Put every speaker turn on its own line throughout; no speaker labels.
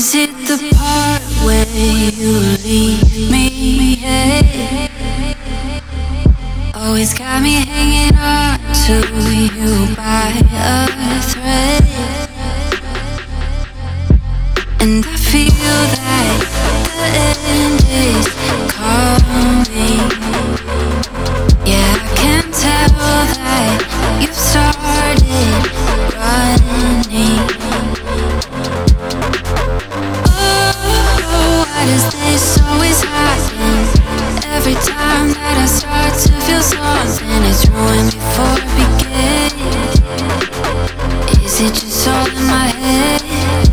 Is it the part where you leave me? Hey, always got me hanging on to you by a thread, and I feel that the end is coming. Yeah, I can tell that you've started running. Why does this always happen? Every time that I start to feel something, it's ruined before it begins. Is it just all in my head?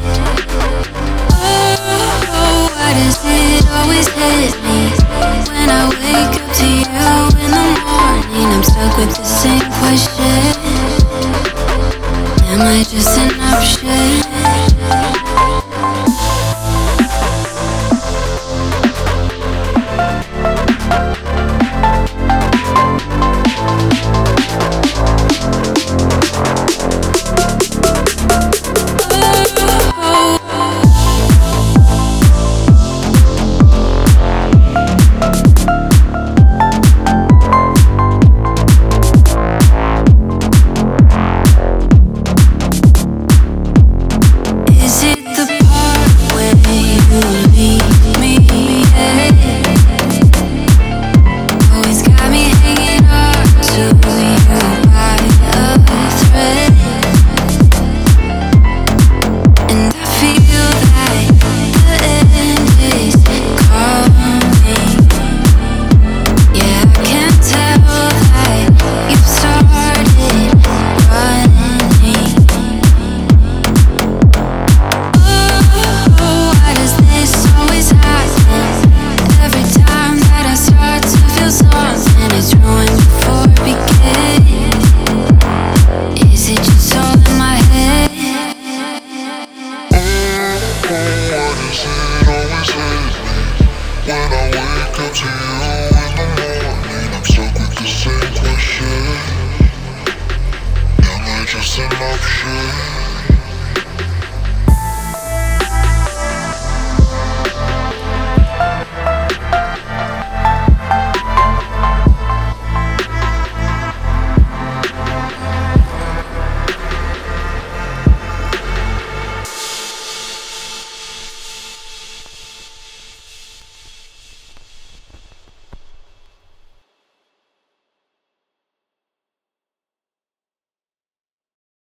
Oh, why does it always hit me? When I wake up to you in the morning, I'm stuck with the same question. Am I just an option?
Just an option.